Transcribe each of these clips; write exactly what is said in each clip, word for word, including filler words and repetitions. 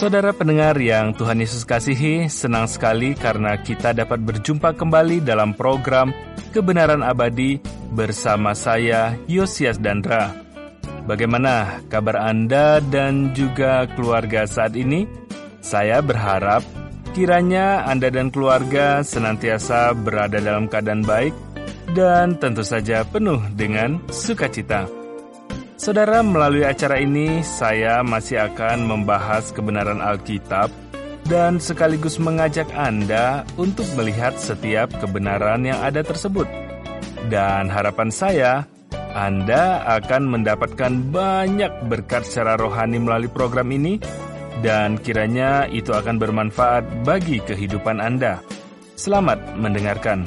Saudara pendengar yang Tuhan Yesus kasihi, senang sekali karena kita dapat berjumpa kembali dalam program Kebenaran Abadi bersama saya, Yosias Dandra. Bagaimana kabar Anda dan juga keluarga saat ini? Saya berharap kiranya Anda dan keluarga senantiasa berada dalam keadaan baik dan tentu saja penuh dengan sukacita. Saudara, melalui acara ini saya masih akan membahas kebenaran Alkitab dan sekaligus mengajak Anda untuk melihat setiap kebenaran yang ada tersebut. Dan harapan saya, Anda akan mendapatkan banyak berkat secara rohani melalui program ini dan kiranya itu akan bermanfaat bagi kehidupan Anda. Selamat mendengarkan.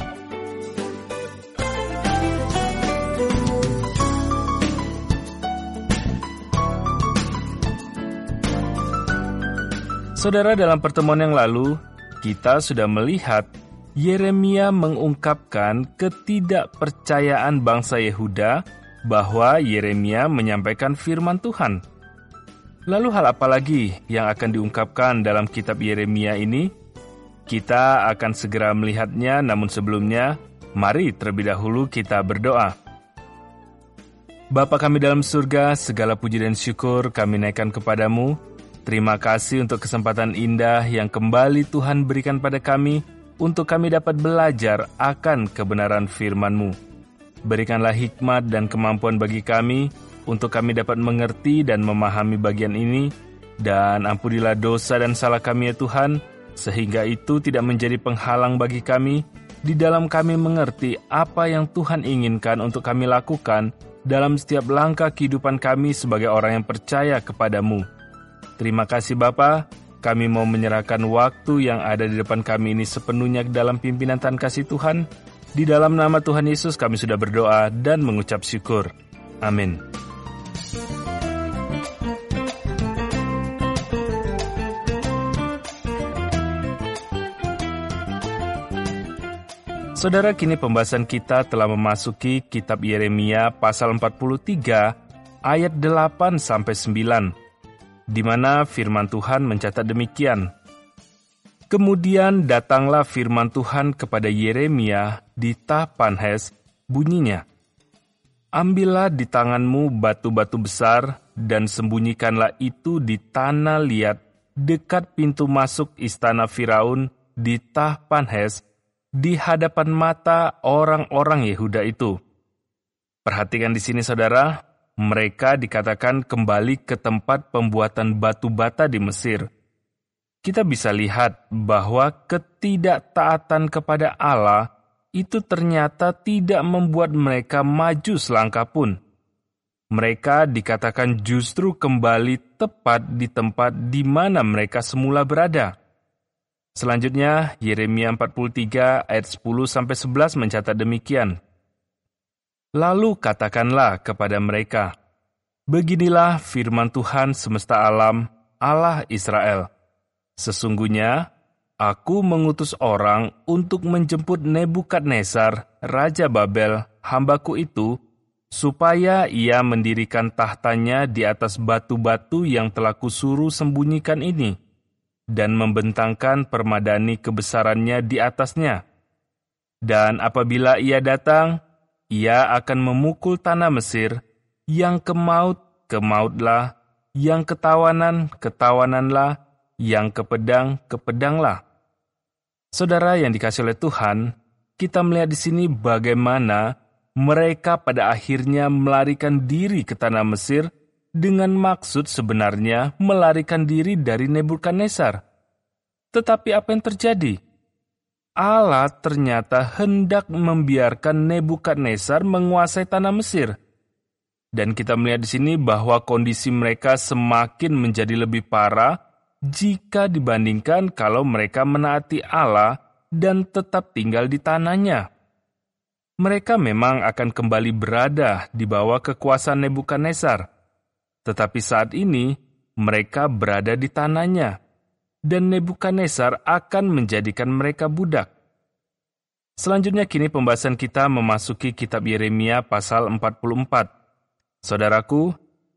Saudara, dalam pertemuan yang lalu, kita sudah melihat Yeremia mengungkapkan ketidakpercayaan bangsa Yehuda bahwa Yeremia menyampaikan firman Tuhan. Lalu hal apa lagi yang akan diungkapkan dalam kitab Yeremia ini? Kita akan segera melihatnya, namun sebelumnya, mari terlebih dahulu kita berdoa. Bapa kami dalam surga, segala puji dan syukur kami naikkan kepadamu. Terima kasih untuk kesempatan indah yang kembali Tuhan berikan pada kami untuk kami dapat belajar akan kebenaran firman-Mu. Berikanlah hikmat dan kemampuan bagi kami untuk kami dapat mengerti dan memahami bagian ini, dan ampunilah dosa dan salah kami ya Tuhan, sehingga itu tidak menjadi penghalang bagi kami di dalam kami mengerti apa yang Tuhan inginkan untuk kami lakukan dalam setiap langkah kehidupan kami sebagai orang yang percaya kepadamu. Terima kasih Bapa, kami mau menyerahkan waktu yang ada di depan kami ini sepenuhnya dalam pimpinan Tuhan kasih Tuhan. Di dalam nama Tuhan Yesus kami sudah berdoa dan mengucap syukur. Amin. Saudara, kini pembahasan kita telah memasuki kitab Yeremia pasal empat puluh tiga ayat delapan sampai sembilan. Di mana firman Tuhan mencatat demikian. Kemudian datanglah firman Tuhan kepada Yeremia di Tahpanhes, bunyinya, ambillah di tanganmu batu-batu besar dan sembunyikanlah itu di tanah liat dekat pintu masuk istana Firaun di Tahpanhes di hadapan mata orang-orang Yehuda itu. Perhatikan di sini saudara, mereka dikatakan kembali ke tempat pembuatan batu bata di Mesir. Kita bisa lihat bahwa ketidaktaatan kepada Allah itu ternyata tidak membuat mereka maju selangkah pun. Mereka dikatakan justru kembali tepat di tempat di mana mereka semula berada. Selanjutnya, Yeremia empat puluh tiga ayat sepuluh sampai sebelas mencatat demikian. Lalu katakanlah kepada mereka, beginilah firman Tuhan semesta alam, Allah Israel. Sesungguhnya, aku mengutus orang untuk menjemput Nebukadnezar, Raja Babel, hambaku itu, supaya ia mendirikan tahtanya di atas batu-batu yang telah kusuruh sembunyikan ini, dan membentangkan permadani kebesarannya di atasnya. Dan apabila ia datang, ia akan memukul tanah Mesir, yang kemaut, kemautlah, yang ketawanan, ketawananlah, yang kepedang, kepedanglah. Saudara yang dikasihi oleh Tuhan, kita melihat di sini bagaimana mereka pada akhirnya melarikan diri ke tanah Mesir dengan maksud sebenarnya melarikan diri dari Nebukadnezar. Tetapi apa yang terjadi? Allah ternyata hendak membiarkan Nebukadnezar menguasai tanah Mesir. Dan kita melihat di sini bahwa kondisi mereka semakin menjadi lebih parah jika dibandingkan kalau mereka menaati Allah dan tetap tinggal di tanahnya. Mereka memang akan kembali berada di bawah kekuasaan Nebukadnezar. Tetapi saat ini mereka berada di tanahnya. Dan Nebukadnezar akan menjadikan mereka budak. Selanjutnya kini pembahasan kita memasuki kitab Yeremia pasal empat puluh empat. Saudaraku,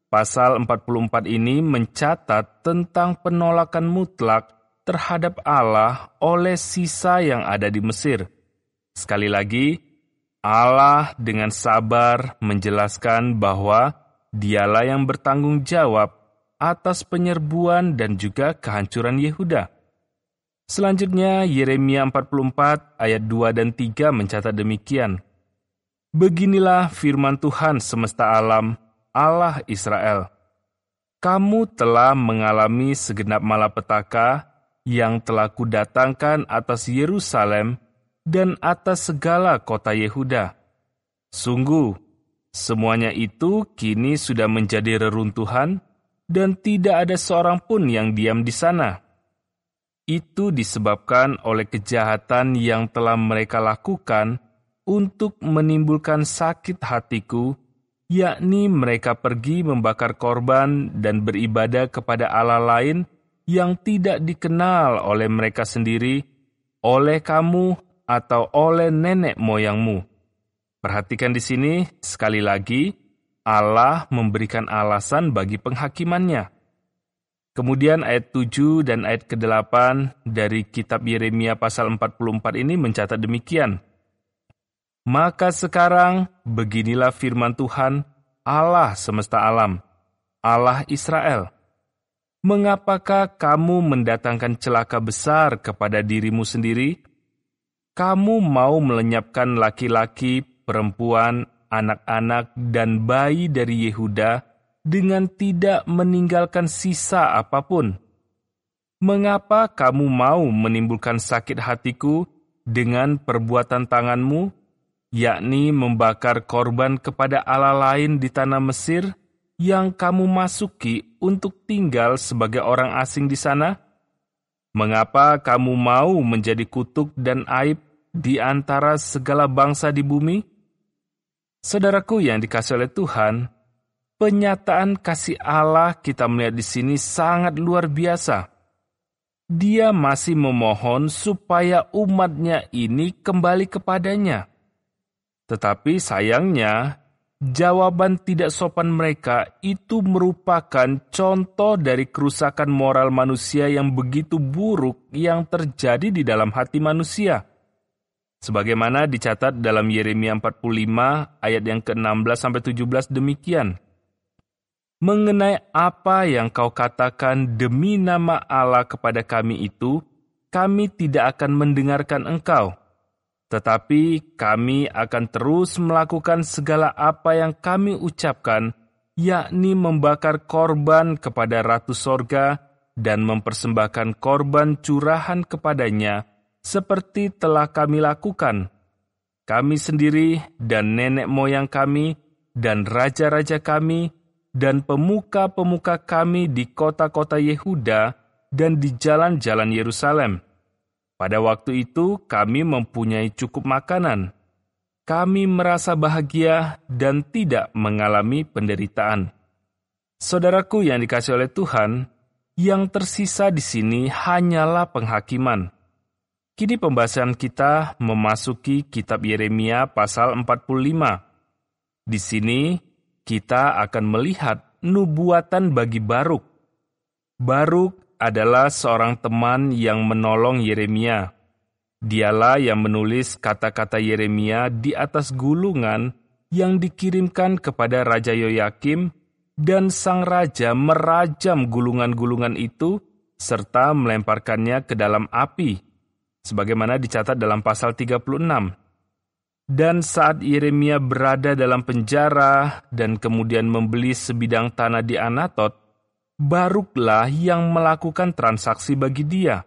pasal empat puluh empat ini mencatat tentang penolakan mutlak terhadap Allah oleh sisa yang ada di Mesir. Sekali lagi, Allah dengan sabar menjelaskan bahwa Dialah yang bertanggung jawab atas penyerbuan dan juga kehancuran Yehuda. Selanjutnya, Yeremia empat puluh empat ayat dua dan tiga mencatat demikian. Beginilah firman Tuhan semesta alam, Allah Israel. Kamu telah mengalami segenap malapetaka yang telah kudatangkan atas Yerusalem dan atas segala kota Yehuda. Sungguh, semuanya itu kini sudah menjadi reruntuhan dan tidak ada seorang pun yang diam di sana. Itu disebabkan oleh kejahatan yang telah mereka lakukan untuk menimbulkan sakit hatiku, yakni mereka pergi membakar korban dan beribadah kepada Allah lain yang tidak dikenal oleh mereka sendiri, oleh kamu, atau oleh nenek moyangmu. Perhatikan di sini, sekali lagi, Allah memberikan alasan bagi penghakimannya. Kemudian ayat tujuh dan ayat kedelapan dari kitab Yeremia pasal empat puluh empat ini mencatat demikian. Maka sekarang, beginilah firman Tuhan, Allah semesta alam, Allah Israel. Mengapakah kamu mendatangkan celaka besar kepada dirimu sendiri? Kamu mau melenyapkan laki-laki, perempuan, anak-anak, dan bayi dari Yehuda dengan tidak meninggalkan sisa apapun. Mengapa kamu mau menimbulkan sakit hatiku dengan perbuatan tanganmu, yakni membakar korban kepada Allah lain di tanah Mesir yang kamu masuki untuk tinggal sebagai orang asing di sana? Mengapa kamu mau menjadi kutuk dan aib di antara segala bangsa di bumi? Saudaraku yang dikasihi oleh Tuhan, penyataan kasih Allah kita melihat di sini sangat luar biasa. Dia masih memohon supaya umatnya ini kembali kepadanya. Tetapi sayangnya, jawaban tidak sopan mereka itu merupakan contoh dari kerusakan moral manusia yang begitu buruk yang terjadi di dalam hati manusia. Sebagaimana dicatat dalam Yeremia empat puluh lima ayat yang ke enam belas sampai tujuh belas demikian. Mengenai apa yang kau katakan demi nama Allah kepada kami itu, kami tidak akan mendengarkan engkau. Tetapi kami akan terus melakukan segala apa yang kami ucapkan, yakni membakar korban kepada Ratu Sorga dan mempersembahkan korban curahan kepadanya, seperti telah kami lakukan. Kami sendiri dan nenek moyang kami dan raja-raja kami dan pemuka-pemuka kami di kota-kota Yehuda dan di jalan-jalan Yerusalem. Pada waktu itu kami mempunyai cukup makanan. Kami merasa bahagia dan tidak mengalami penderitaan. Saudaraku yang dikasihi oleh Tuhan, yang tersisa di sini hanyalah penghakiman. Kini pembahasan kita memasuki kitab Yeremia pasal empat puluh lima. Di sini kita akan melihat nubuatan bagi Baruk. Baruk adalah seorang teman yang menolong Yeremia. Dialah yang menulis kata-kata Yeremia di atas gulungan yang dikirimkan kepada Raja Yoyakim, dan sang raja merajam gulungan-gulungan itu serta melemparkannya ke dalam api, sebagaimana dicatat dalam pasal tiga puluh enam. Dan saat Yeremia berada dalam penjara dan kemudian membeli sebidang tanah di Anatot, Baruklah yang melakukan transaksi bagi dia.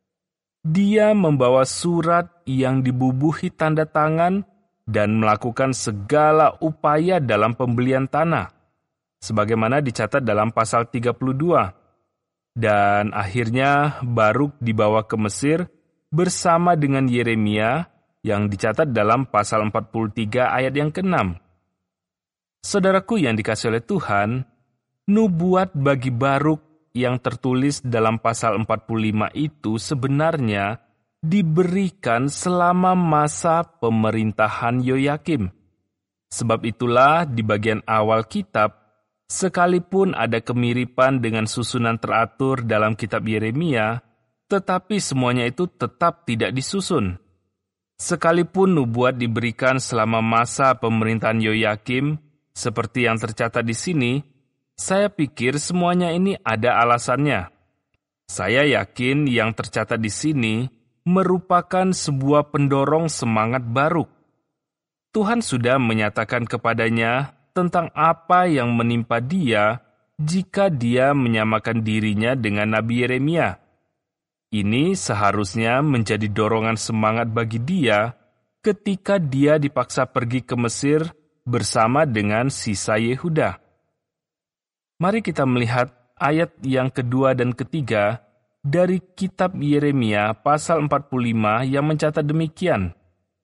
Dia membawa surat yang dibubuhi tanda tangan dan melakukan segala upaya dalam pembelian tanah, sebagaimana dicatat dalam pasal tiga puluh dua. Dan akhirnya Baruk dibawa ke Mesir bersama dengan Yeremia yang dicatat dalam pasal empat puluh tiga ayat yang keenam. Saudaraku yang dikasihi oleh Tuhan, nubuat bagi Baruk yang tertulis dalam pasal empat puluh lima itu sebenarnya diberikan selama masa pemerintahan Yoyakim. Sebab itulah di bagian awal kitab, Sekalipun ada kemiripan dengan susunan teratur dalam kitab Yeremia, tetapi semuanya itu tetap tidak disusun. Sekalipun nubuat diberikan selama masa pemerintahan Yoyakim, seperti yang tercatat di sini, saya pikir semuanya ini ada alasannya. Saya yakin yang tercatat di sini merupakan sebuah pendorong semangat baru. Tuhan sudah menyatakan kepadanya tentang apa yang menimpa dia jika dia menyamakan dirinya dengan Nabi Yeremia. Ini seharusnya menjadi dorongan semangat bagi dia ketika dia dipaksa pergi ke Mesir bersama dengan sisa Yehuda. Mari kita melihat ayat yang kedua dan ketiga dari kitab Yeremia pasal empat puluh lima yang mencatat demikian.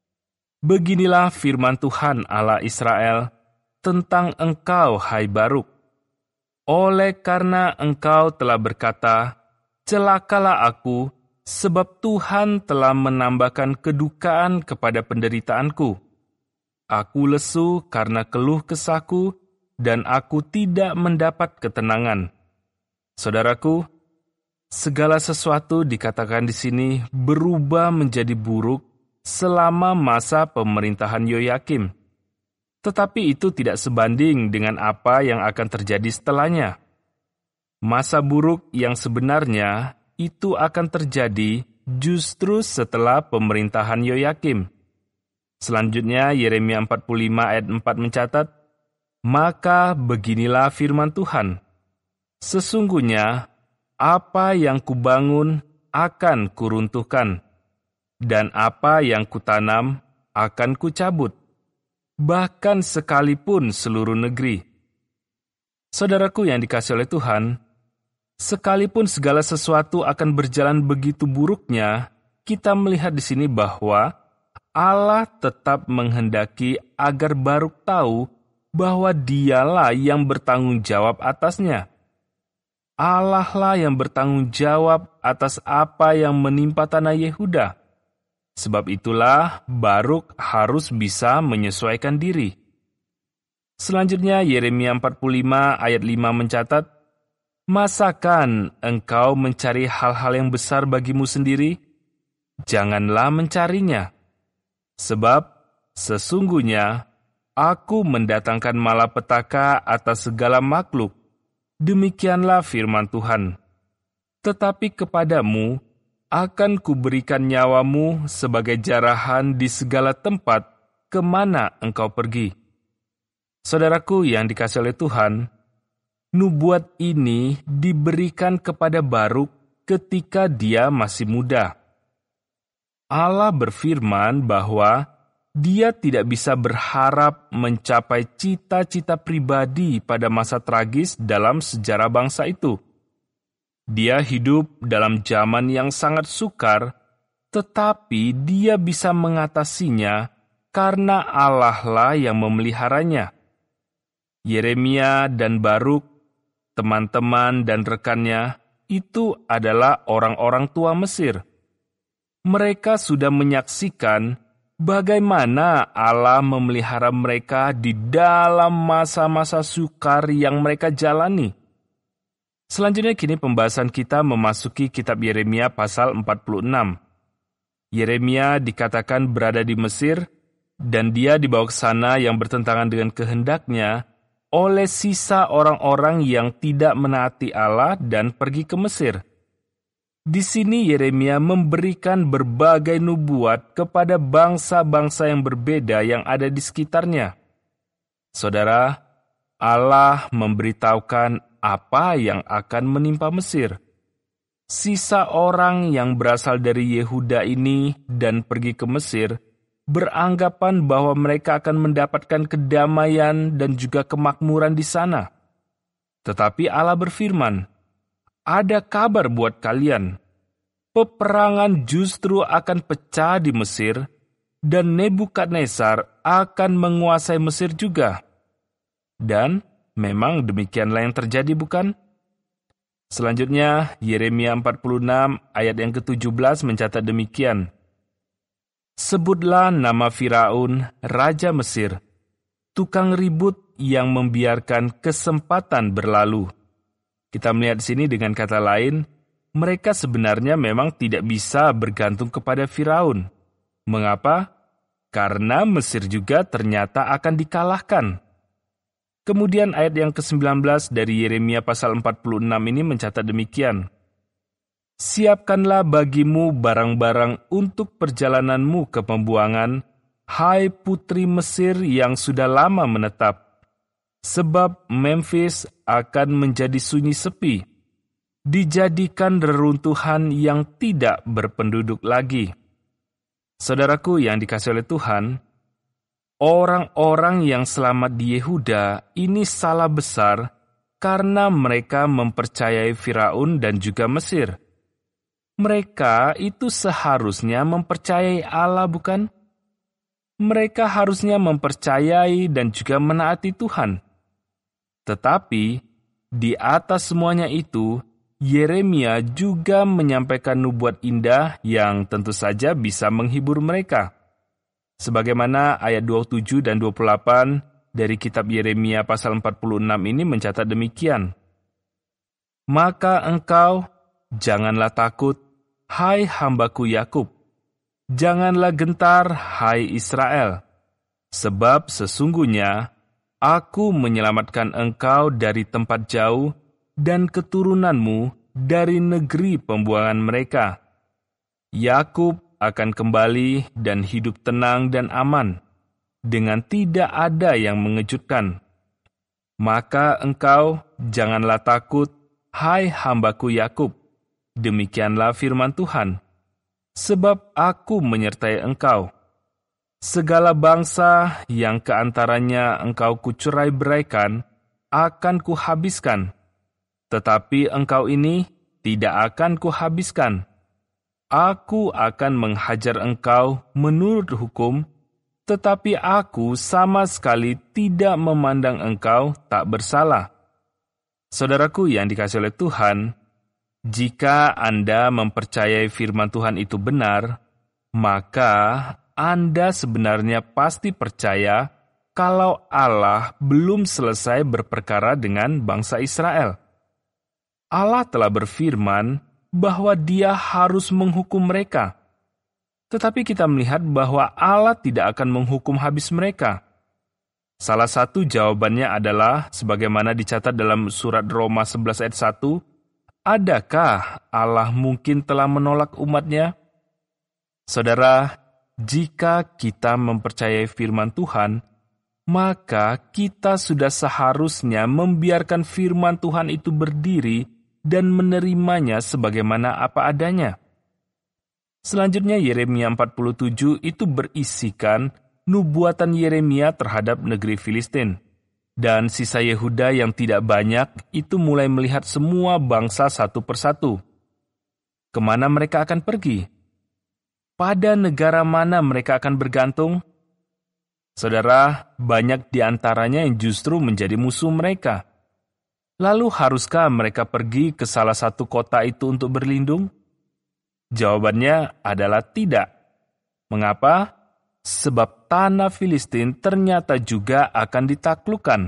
Beginilah firman Tuhan Allah Israel tentang engkau, hai Baruk. Oleh karena engkau telah berkata, celakalah aku, sebab Tuhan telah menambahkan kedukaan kepada penderitaanku. Aku lesu karena keluh kesahku, dan aku tidak mendapat ketenangan. Saudaraku, segala sesuatu dikatakan di sini berubah menjadi buruk selama masa pemerintahan Yoyakim. Tetapi itu tidak sebanding dengan apa yang akan terjadi setelahnya. Masa buruk yang sebenarnya itu akan terjadi justru setelah pemerintahan Yoyakim. Selanjutnya Yeremia empat puluh lima ayat empat mencatat, maka beginilah firman Tuhan, sesungguhnya apa yang kubangun akan kuruntuhkan, dan apa yang kutanam akan kucabut, bahkan sekalipun seluruh negeri. Saudaraku yang dikasihi oleh Tuhan, sekalipun segala sesuatu akan berjalan begitu buruknya, kita melihat di sini bahwa Allah tetap menghendaki agar Baruk tahu bahwa dialah yang bertanggung jawab atasnya. Allah lah yang bertanggung jawab atas apa yang menimpa tanah Yehuda. Sebab itulah Baruk harus bisa menyesuaikan diri. Selanjutnya Yeremia empat puluh lima ayat lima mencatat, masakan engkau mencari hal-hal yang besar bagimu sendiri? Janganlah mencarinya. Sebab sesungguhnya aku mendatangkan malapetaka atas segala makhluk. Demikianlah firman Tuhan. Tetapi kepadamu akan kuberikan nyawamu sebagai jarahan di segala tempat kemana engkau pergi. Saudaraku yang dikasihi oleh Tuhan, nubuat ini diberikan kepada Baruk ketika dia masih muda. Allah berfirman bahwa dia tidak bisa berharap mencapai cita-cita pribadi pada masa tragis dalam sejarah bangsa itu. Dia hidup dalam zaman yang sangat sukar, tetapi dia bisa mengatasinya karena Allah lah yang memeliharanya. Yeremia dan Baruk, teman-teman dan rekannya, itu adalah orang-orang tua Mesir. Mereka sudah menyaksikan bagaimana Allah memelihara mereka di dalam masa-masa sukar yang mereka jalani. Selanjutnya kini pembahasan kita memasuki kitab Yeremia pasal empat puluh enam. Yeremia dikatakan berada di Mesir, dan dia dibawa ke sana yang bertentangan dengan kehendaknya oleh sisa orang-orang yang tidak menaati Allah dan pergi ke Mesir. Di sini Yeremia memberikan berbagai nubuat kepada bangsa-bangsa yang berbeda yang ada di sekitarnya. Saudara, Allah memberitahukan apa yang akan menimpa Mesir. Sisa orang yang berasal dari Yehuda ini dan pergi ke Mesir beranggapan bahwa mereka akan mendapatkan kedamaian dan juga kemakmuran di sana. Tetapi Allah berfirman, ada kabar buat kalian. Peperangan justru akan pecah di Mesir, dan Nebukadnezar akan menguasai Mesir juga. Dan memang demikianlah yang terjadi, bukan? Selanjutnya, Yeremia empat puluh enam ayat yang ketujuh belas mencatat demikian. Sebutlah nama Firaun, Raja Mesir, tukang ribut yang membiarkan kesempatan berlalu. Kita melihat di sini dengan kata lain, mereka sebenarnya memang tidak bisa bergantung kepada Firaun. Mengapa? Karena Mesir juga ternyata akan dikalahkan. Kemudian ayat yang kesembilan belas dari Yeremia pasal empat puluh enam ini mencatat demikian. Siapkanlah bagimu barang-barang untuk perjalananmu ke pembuangan, hai putri Mesir yang sudah lama menetap. Sebab Memphis akan menjadi sunyi sepi, dijadikan reruntuhan yang tidak berpenduduk lagi. Saudaraku yang dikasihi oleh Tuhan, orang-orang yang selamat di Yehuda ini salah besar karena mereka mempercayai Firaun dan juga Mesir. Mereka itu seharusnya mempercayai Allah, bukan? Mereka harusnya mempercayai dan juga menaati Tuhan. Tetapi, di atas semuanya itu, Yeremia juga menyampaikan nubuat indah yang tentu saja bisa menghibur mereka. Sebagaimana ayat dua puluh tujuh dan dua puluh delapan dari kitab Yeremia pasal empat puluh enam ini mencatat demikian. Maka engkau janganlah takut, hai hambaku Yakub. Janganlah gentar, hai Israel. Sebab sesungguhnya aku menyelamatkan engkau dari tempat jauh dan keturunanmu dari negeri pembuangan mereka. Yakub akan kembali dan hidup tenang dan aman, dengan tidak ada yang mengejutkan. Maka engkau janganlah takut, hai hambaku Yakub. Demikianlah firman Tuhan. Sebab aku menyertai engkau. Segala bangsa yang keantaranya engkau kucerai-beraikan, akan kuhabiskan. Tetapi engkau ini tidak akan kuhabiskan. Aku akan menghajar engkau menurut hukum, tetapi aku sama sekali tidak memandang engkau tak bersalah. Saudaraku yang dikasihi oleh Tuhan, jika Anda mempercayai firman Tuhan itu benar, maka Anda sebenarnya pasti percaya kalau Allah belum selesai berperkara dengan bangsa Israel. Allah telah berfirman bahwa Dia harus menghukum mereka. Tetapi kita melihat bahwa Allah tidak akan menghukum habis mereka. Salah satu jawabannya adalah sebagaimana dicatat dalam surat Roma sebelas ayat satu, adakah Allah mungkin telah menolak umat-Nya? Saudara, jika kita mempercayai firman Tuhan, maka kita sudah seharusnya membiarkan firman Tuhan itu berdiri dan menerimanya sebagaimana apa adanya. Selanjutnya Yeremia empat puluh tujuh itu berisikan nubuatan Yeremia terhadap negeri Filistin. Dan sisa Yehuda yang tidak banyak itu mulai melihat semua bangsa satu persatu. Kemana mereka akan pergi? Pada negara mana mereka akan bergantung? Saudara, banyak di antaranya yang justru menjadi musuh mereka. Lalu haruskah mereka pergi ke salah satu kota itu untuk berlindung? Jawabannya adalah tidak. Mengapa? Sebab tanah Filistin ternyata juga akan ditaklukkan.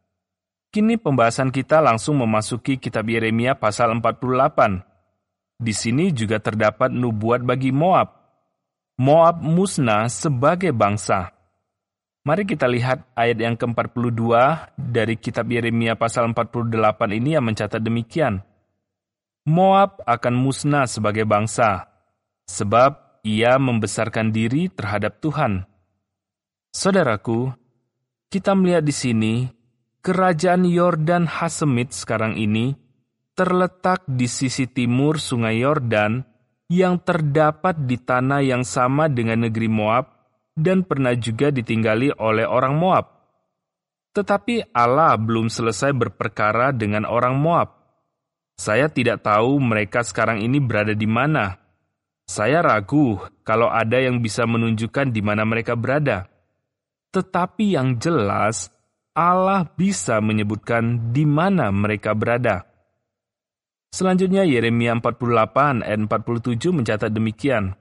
Kini pembahasan kita langsung memasuki kitab Yeremia pasal empat puluh delapan. Di sini juga terdapat nubuat bagi Moab. Moab musnah sebagai bangsa. Mari kita lihat ayat yang ke empat puluh dua dari kitab Yeremia pasal empat puluh delapan ini yang mencatat demikian. Moab akan musnah sebagai bangsa, sebab ia membesarkan diri terhadap Tuhan. Saudaraku, kita melihat di sini, kerajaan Yordan Hasemit sekarang ini terletak di sisi timur sungai Yordan yang terdapat di tanah yang sama dengan negeri Moab dan pernah juga ditinggali oleh orang Moab. Tetapi Allah belum selesai berperkara dengan orang Moab. Saya tidak tahu mereka sekarang ini berada di mana. Saya ragu kalau ada yang bisa menunjukkan di mana mereka berada. Tetapi yang jelas, Allah bisa menyebutkan di mana mereka berada. Selanjutnya Yeremia empat puluh delapan ayat empat puluh tujuh mencatat demikian.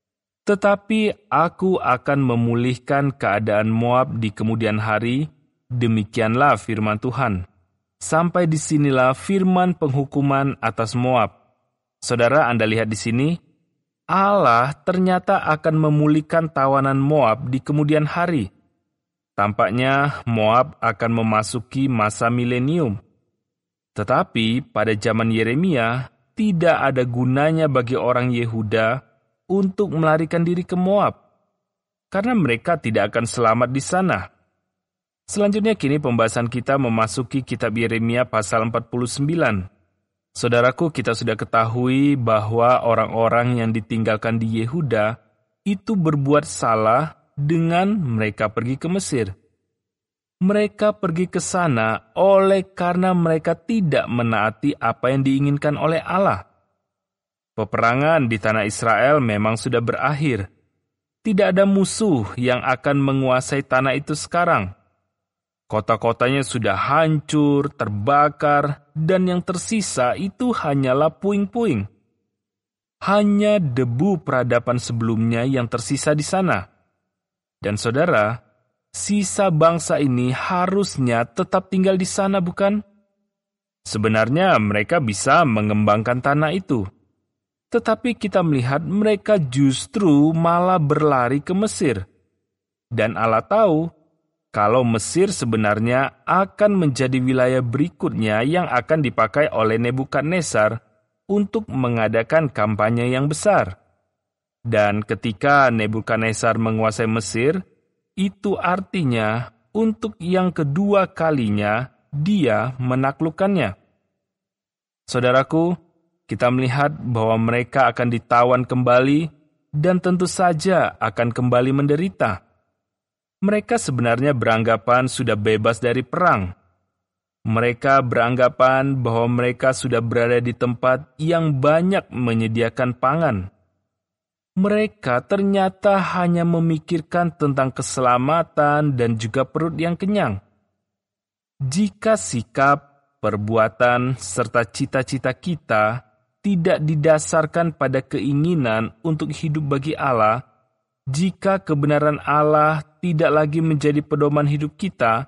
Tetapi aku akan memulihkan keadaan Moab di kemudian hari, Demikianlah firman Tuhan. Sampai disinilah firman penghukuman atas Moab. Saudara, Anda lihat di sini, Allah ternyata akan memulihkan tawanan Moab di kemudian hari. Tampaknya Moab akan memasuki masa milenium. Tetapi pada zaman Yeremia, tidak ada gunanya bagi orang Yehuda untuk melarikan diri ke Moab, karena mereka tidak akan selamat di sana. Selanjutnya kini pembahasan kita memasuki kitab Yeremia pasal empat puluh sembilan. Saudaraku, kita sudah ketahui bahwa orang-orang yang ditinggalkan di Yehuda itu berbuat salah dengan mereka pergi ke Mesir. Mereka pergi ke sana oleh karena mereka tidak menaati apa yang diinginkan oleh Allah. Peperangan di tanah Israel memang sudah berakhir. Tidak ada musuh yang akan menguasai tanah itu sekarang. Kota-kotanya sudah hancur, terbakar, dan yang tersisa itu hanyalah puing-puing. Hanya debu peradaban sebelumnya yang tersisa di sana. Dan saudara, sisa bangsa ini harusnya tetap tinggal di sana, bukan? Sebenarnya mereka bisa mengembangkan tanah itu. Tetapi kita melihat mereka justru malah berlari ke Mesir. Dan Allah tahu, kalau Mesir sebenarnya akan menjadi wilayah berikutnya yang akan dipakai oleh Nebukadnezar untuk mengadakan kampanye yang besar. Dan ketika Nebukadnezar menguasai Mesir, itu artinya untuk yang kedua kalinya dia menaklukkannya. Saudaraku, kita melihat bahwa mereka akan ditawan kembali dan tentu saja akan kembali menderita. Mereka sebenarnya beranggapan sudah bebas dari perang. Mereka beranggapan bahwa mereka sudah berada di tempat yang banyak menyediakan pangan. Mereka ternyata hanya memikirkan tentang keselamatan dan juga perut yang kenyang. Jika sikap, perbuatan, serta cita-cita kita tidak didasarkan pada keinginan untuk hidup bagi Allah, jika kebenaran Allah tidak lagi menjadi pedoman hidup kita,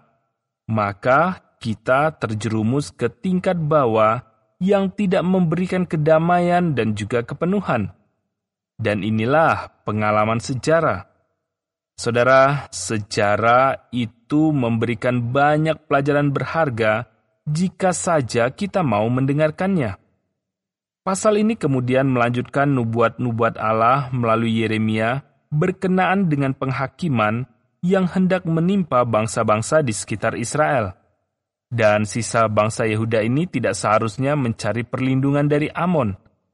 maka kita terjerumus ke tingkat bawah yang tidak memberikan kedamaian dan juga kepenuhan. Dan inilah pengalaman sejarah. Saudara, sejarah itu memberikan banyak pelajaran berharga jika saja kita mau mendengarkannya. Pasal ini kemudian melanjutkan nubuat-nubuat Allah melalui Yeremia berkenaan dengan penghakiman yang hendak menimpa bangsa-bangsa di sekitar Israel. Dan sisa bangsa Yehuda ini tidak seharusnya mencari perlindungan dari Amon,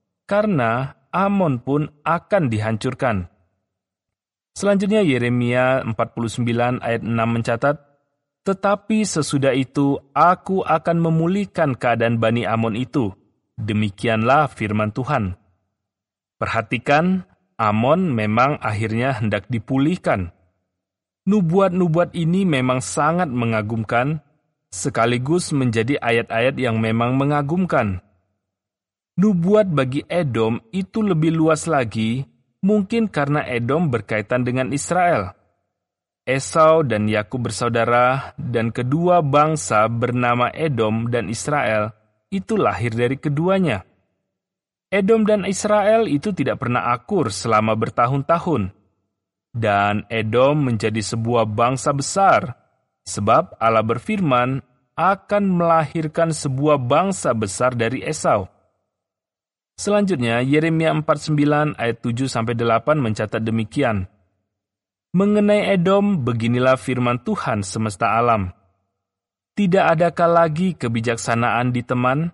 karena Amon pun akan dihancurkan. Selanjutnya Yeremia empat puluh sembilan ayat enam mencatat, "Tetapi sesudah itu aku akan memulihkan keadaan Bani Amon itu. Demikianlah firman Tuhan." Perhatikan, Amon memang akhirnya hendak dipulihkan. Nubuat-nubuat ini memang sangat mengagumkan, sekaligus menjadi ayat-ayat yang memang mengagumkan. Nubuat bagi Edom itu lebih luas lagi, mungkin karena Edom berkaitan dengan Israel. Esau dan Yakub bersaudara, dan kedua bangsa bernama Edom dan Israel itu lahir dari keduanya. Edom dan Israel itu tidak pernah akur selama bertahun-tahun. Dan Edom menjadi sebuah bangsa besar, sebab Allah berfirman akan melahirkan sebuah bangsa besar dari Esau. Selanjutnya, Yeremia empat puluh sembilan ayat tujuh sampai delapan mencatat demikian. Mengenai Edom, beginilah firman Tuhan semesta alam. Tidak adakah lagi kebijaksanaan di teman?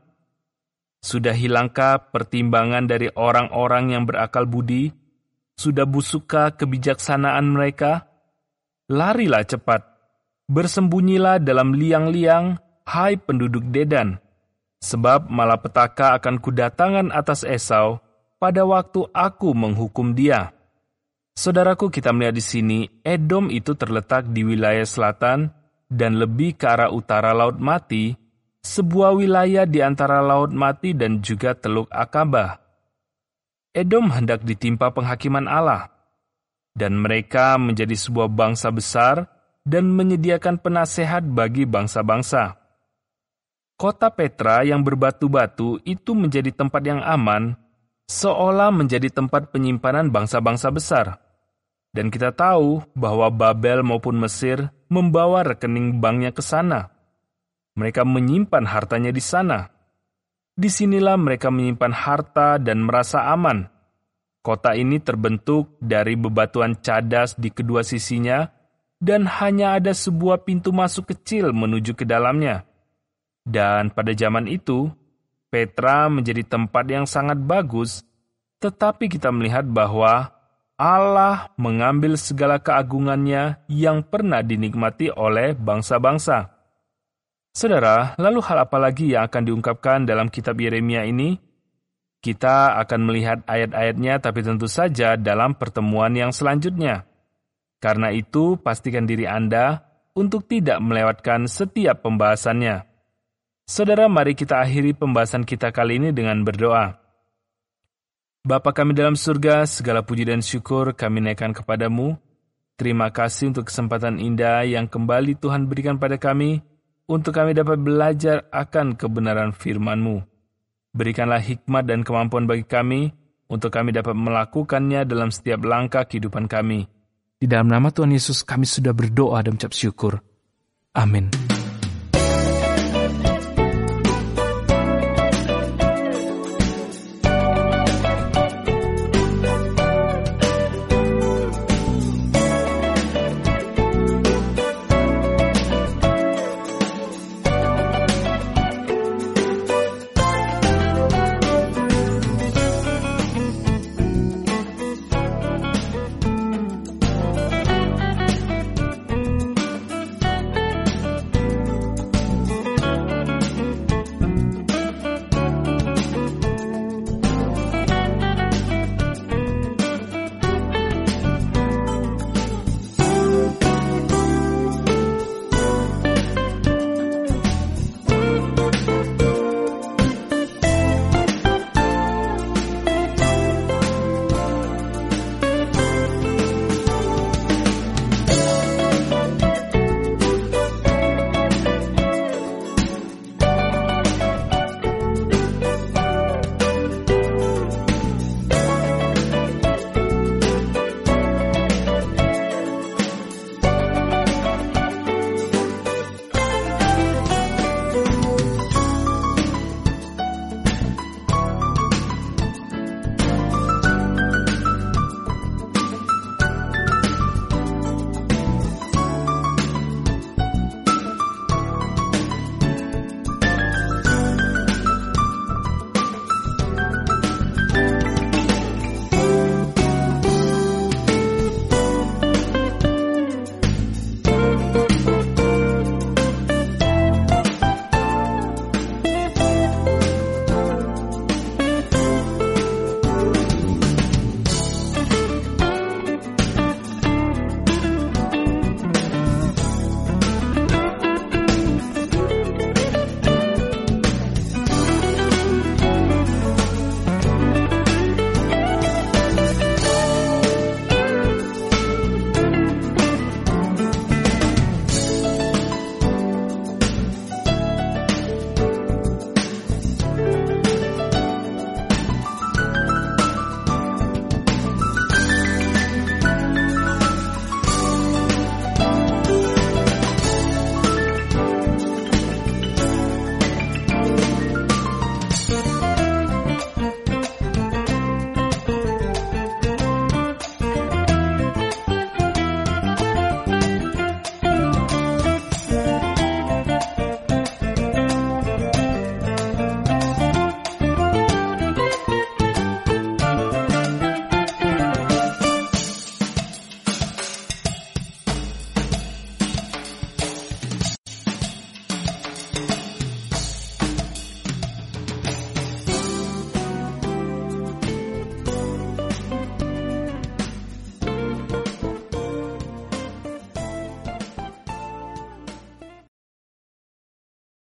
Sudah hilangkah pertimbangan dari orang-orang yang berakal budi? Sudah busukkah kebijaksanaan mereka? Larilah cepat, bersembunyilah dalam liang-liang, hai penduduk Dedan. Sebab malapetaka akan kudatangan atas Esau pada waktu aku menghukum dia. Saudaraku, kita melihat di sini, Edom itu terletak di wilayah selatan dan lebih ke arah utara Laut Mati, sebuah wilayah di antara Laut Mati dan juga Teluk Akabah. Edom hendak ditimpa penghakiman Allah, dan mereka menjadi sebuah bangsa besar dan menyediakan penasehat bagi bangsa-bangsa. Kota Petra yang berbatu-batu itu menjadi tempat yang aman, seolah menjadi tempat penyimpanan bangsa-bangsa besar. Dan kita tahu bahwa Babel maupun Mesir membawa rekening banknya ke sana. Mereka menyimpan hartanya di sana. Disinilah mereka menyimpan harta dan merasa aman. Kota ini terbentuk dari bebatuan cadas di kedua sisinya, dan hanya ada sebuah pintu masuk kecil menuju ke dalamnya. Dan pada zaman itu, Petra menjadi tempat yang sangat bagus, tetapi kita melihat bahwa Allah mengambil segala keagungannya yang pernah dinikmati oleh bangsa-bangsa. Saudara, lalu hal apa lagi yang akan diungkapkan dalam kitab Yeremia ini? Kita akan melihat ayat-ayatnya, tapi tentu saja dalam pertemuan yang selanjutnya. Karena itu, pastikan diri Anda untuk tidak melewatkan setiap pembahasannya. Saudara, mari kita akhiri pembahasan kita kali ini dengan berdoa. Bapa kami dalam surga, segala puji dan syukur kami naikkan kepadamu. Terima kasih untuk kesempatan indah yang kembali Tuhan berikan pada kami, untuk kami dapat belajar akan kebenaran firman-Mu. Berikanlah hikmat dan kemampuan bagi kami, untuk kami dapat melakukannya dalam setiap langkah kehidupan kami. Di dalam nama Tuhan Yesus kami sudah berdoa dan mengucap syukur. Amin.